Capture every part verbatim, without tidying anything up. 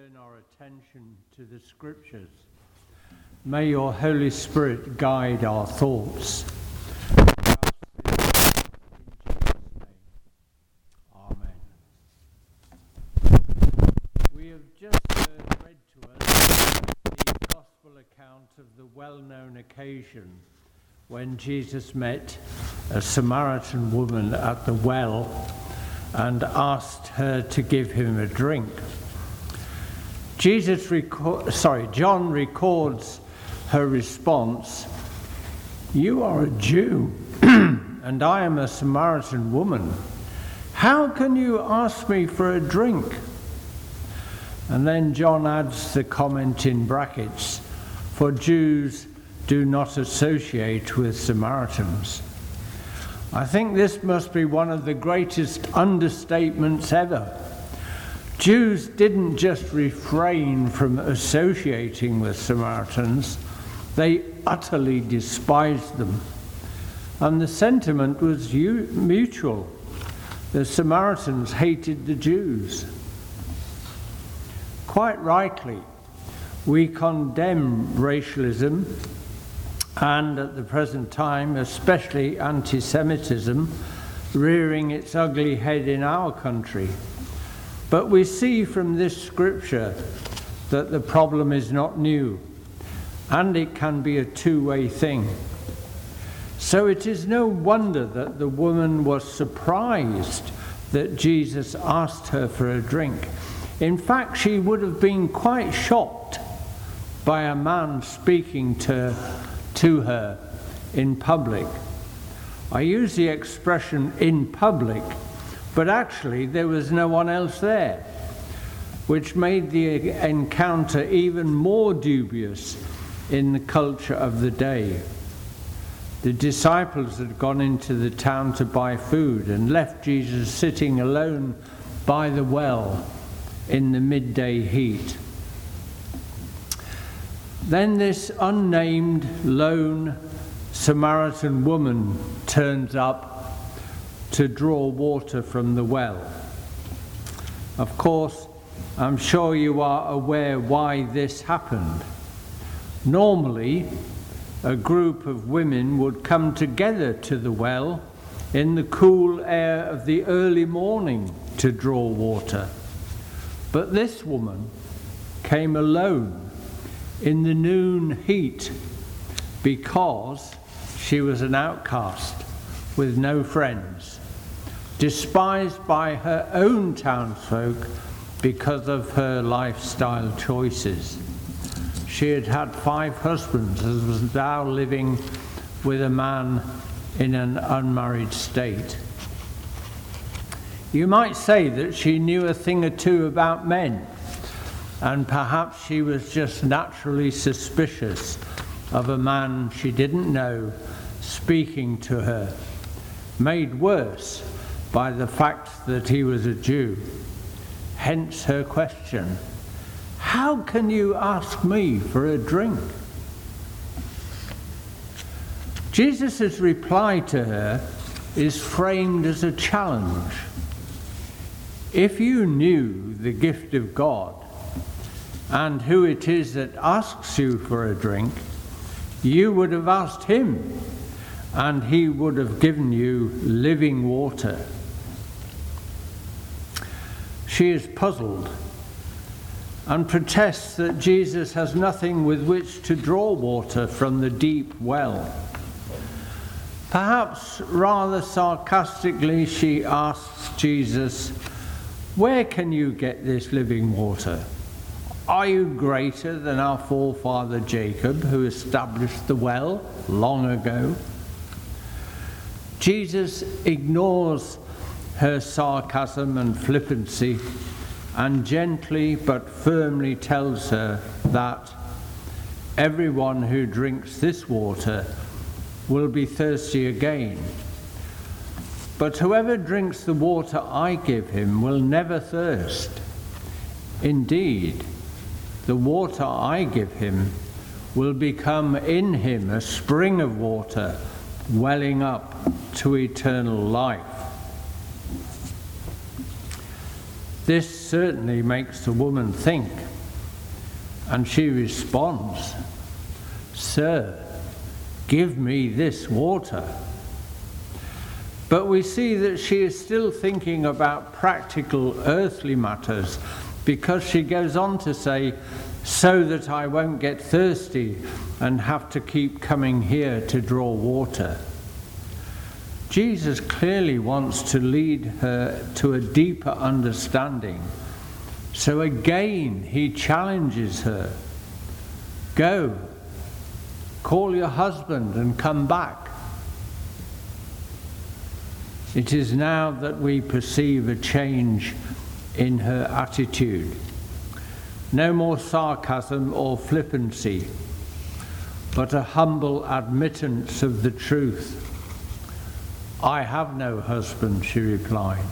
turn our attention to the Scriptures. May your Holy Spirit guide our thoughts. We ask this in Jesus' name. Amen. We have just heard read to us the Gospel account of the well-known occasion when Jesus met a Samaritan woman at the well and asked her to give him a drink. Jesus record, sorry, John records her response, "You are a Jew, and I am a Samaritan woman. How can you ask me for a drink?" And then John adds the comment in brackets, "For Jews do not associate with Samaritans." I think this must be one of the greatest understatements ever. Jews didn't just refrain from associating with Samaritans, they utterly despised them. And the sentiment was mutual. The Samaritans hated the Jews. Quite rightly, we condemn racialism and, at the present time, especially anti-Semitism, rearing its ugly head in our country. But we see from this scripture that the problem is not new, and it can be a two-way thing. So it is no wonder that the woman was surprised that Jesus asked her for a drink. In fact, she would have been quite shocked by a man speaking to, to her in public. I use the expression "in public," but actually there was no one else there, which made the encounter even more dubious in the culture of the day. The disciples had gone into the town to buy food and left Jesus sitting alone by the well in the midday heat. Then this unnamed, lone Samaritan woman turns up to draw water from the well. Of course, I'm sure you are aware why this happened. Normally, a group of women would come together to the well in the cool air of the early morning to draw water. But this woman came alone in the noon heat because she was an outcast with no friends, despised by her own townsfolk because of her lifestyle choices. She had had five husbands and was now living with a man in an unmarried state. You might say that she knew a thing or two about men, and perhaps she was just naturally suspicious of a man she didn't know speaking to her, made worse by the fact that he was a Jew. Hence her question, "How can you ask me for a drink?" Jesus' reply to her is framed as a challenge. If you knew the gift of God and who it is that asks you for a drink, you would have asked him, and he would have given you living water. She is puzzled and protests that Jesus has nothing with which to draw water from the deep well. Perhaps rather sarcastically, she asks Jesus, "Where can you get this living water? Are you greater than our forefather Jacob, who established the well long ago?" Jesus ignores her sarcasm and flippancy and gently but firmly tells her that everyone who drinks this water will be thirsty again. But whoever drinks the water I give him will never thirst. Indeed, the water I give him will become in him a spring of water welling up to eternal life. This certainly makes the woman think. And she responds, "Sir, give me this water." But we see that she is still thinking about practical earthly matters, because she goes on to say, "So that I won't get thirsty and have to keep coming here to draw water." Jesus clearly wants to lead her to a deeper understanding. So again, he challenges her. Go, call your husband and come back. It is now that we perceive a change in her attitude. No more sarcasm or flippancy, but a humble admittance of the truth. "I have no husband," she replied.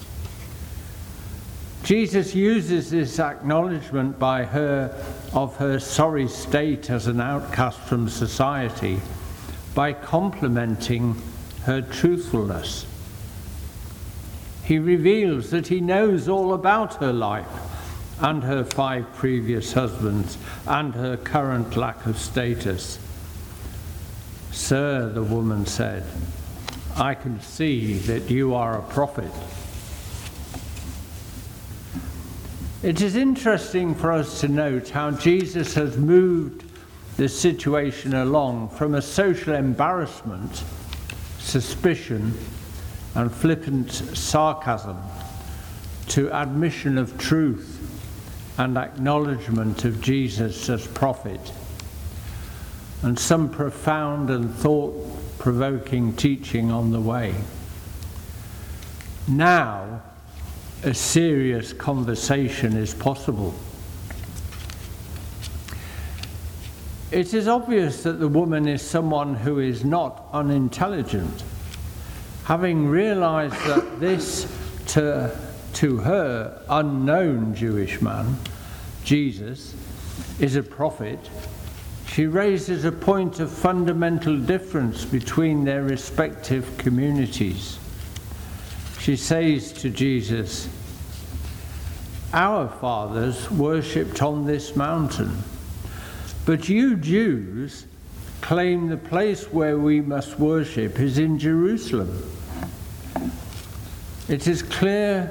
Jesus uses this acknowledgement by her of her sorry state as an outcast from society by complimenting her truthfulness. He reveals that he knows all about her life and her five previous husbands and her current lack of status. "Sir," the woman said, "I can see that you are a prophet." It is interesting for us to note how Jesus has moved the situation along from a social embarrassment, suspicion, and flippant sarcasm to admission of truth and acknowledgement of Jesus as prophet, and some profound and thought-provoking teaching on the way. Now, a serious conversation is possible. It is obvious that the woman is someone who is not unintelligent. Having realized that this, to, to her, unknown Jewish man, Jesus, is a prophet, she raises a point of fundamental difference between their respective communities. She says to Jesus, "Our fathers worshipped on this mountain, but you Jews claim the place where we must worship is in Jerusalem." It is clear,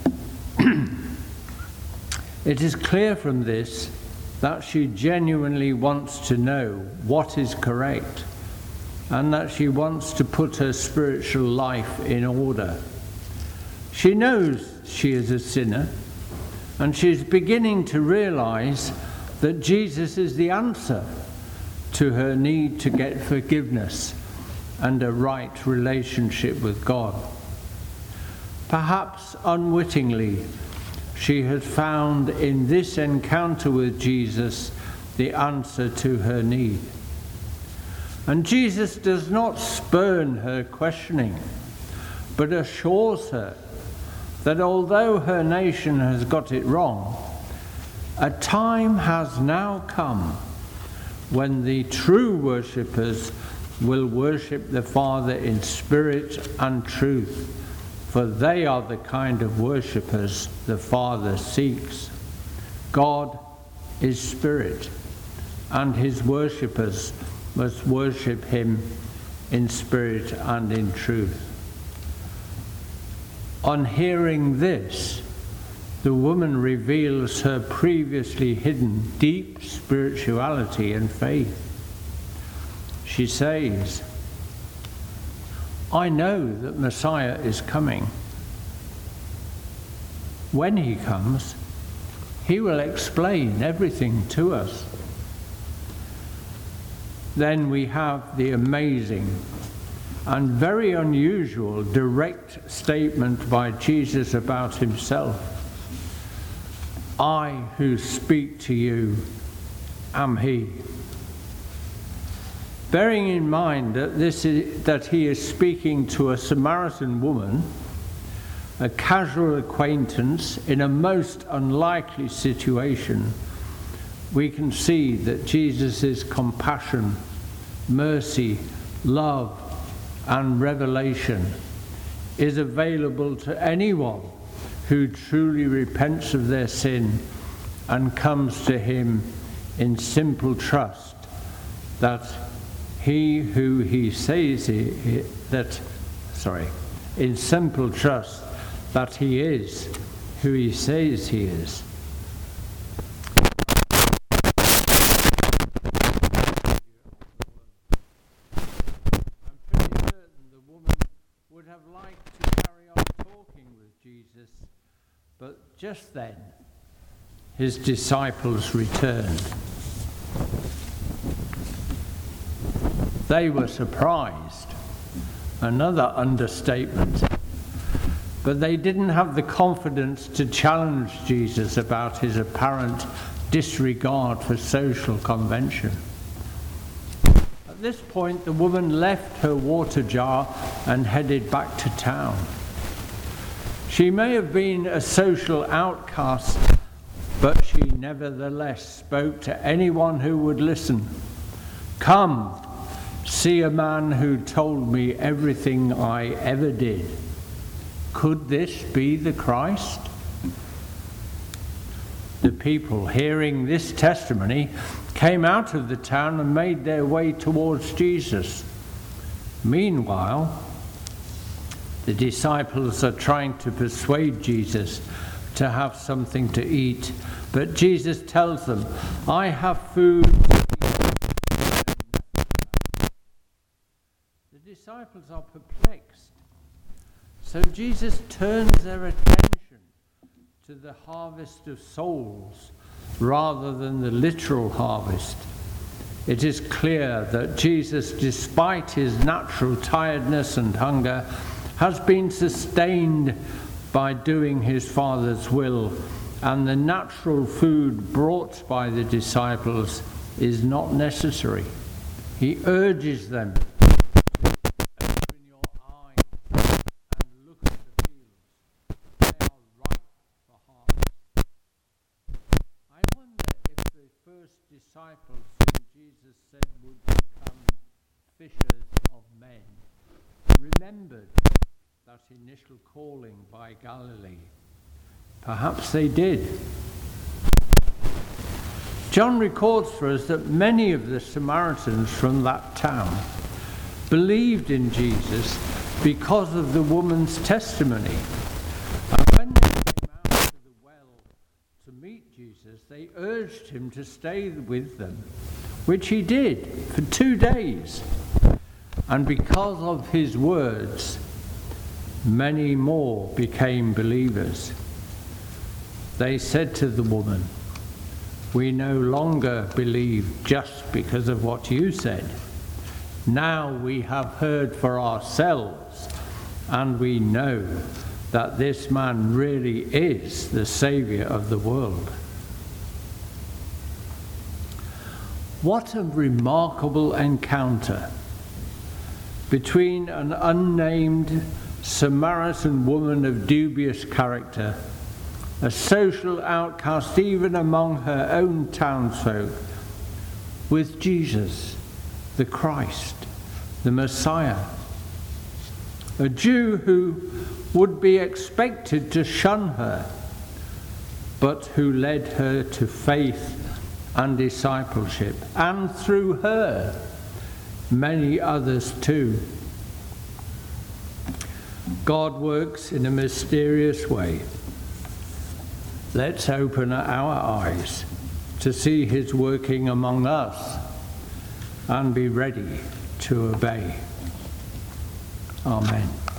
it is clear from this that she genuinely wants to know what is correct, and that she wants to put her spiritual life in order. She knows she is a sinner, and she is beginning to realize that Jesus is the answer to her need to get forgiveness and a right relationship with God. Perhaps unwittingly, she has found in this encounter with Jesus the answer to her need. And Jesus does not spurn her questioning, but assures her that although her nation has got it wrong, a time has now come when the true worshippers will worship the Father in spirit and truth, for they are the kind of worshippers the Father seeks. God is spirit, and his worshippers must worship him in spirit and in truth. On hearing this, the woman reveals her previously hidden deep spirituality and faith. She says, "I know that Messiah is coming. When he comes, he will explain everything to us." Then we have the amazing and very unusual direct statement by Jesus about himself. "I who speak to you am he." Bearing in mind that, this is, that he is speaking to a Samaritan woman, a casual acquaintance in a most unlikely situation, we can see that Jesus' compassion, mercy, love, and revelation is available to anyone who truly repents of their sin and comes to him in simple trust that he who he says he, he that sorry in simple trust that he is who he says he is. I'm pretty certain the woman would have liked to carry on talking with Jesus, but just then his disciples returned. They were surprised, another understatement, but they didn't have the confidence to challenge Jesus about his apparent disregard for social convention. At this point, the woman left her water jar and headed back to town. She may have been a social outcast, but she nevertheless spoke to anyone who would listen. "Come, see a man who told me everything I ever did. Could this be the Christ?" The people, hearing this testimony, came out of the town and made their way towards Jesus. Meanwhile, the disciples are trying to persuade Jesus to have something to eat, but Jesus tells them, "I have food to eat." The disciples are perplexed, so Jesus turns their attention to the harvest of souls rather than the literal harvest. It is clear that Jesus, despite his natural tiredness and hunger, has been sustained by doing his Father's will, and the natural food brought by the disciples is not necessary. He urges them to open your eyes and look at the fields. They are ripe for harvest. I wonder if the first disciples whom Jesus said would become fishers of men remembered that initial calling by Galilee. Perhaps they did. John records for us that many of the Samaritans from that town believed in Jesus because of the woman's testimony. And when they came out to the well to meet Jesus, they urged him to stay with them, which he did for two days. And because of his words, many more became believers. They said to the woman, "We no longer believe just because of what you said. Now we have heard for ourselves, and we know that this man really is the Saviour of the world." What a remarkable encounter between an unnamed Samaritan woman of dubious character, a social outcast even among her own townsfolk, with Jesus, the Christ, the Messiah, a Jew who would be expected to shun her, but who led her to faith and discipleship, and through her, many others too. God works in a mysterious way. Let's open our eyes to see his working among us and be ready to obey. Amen.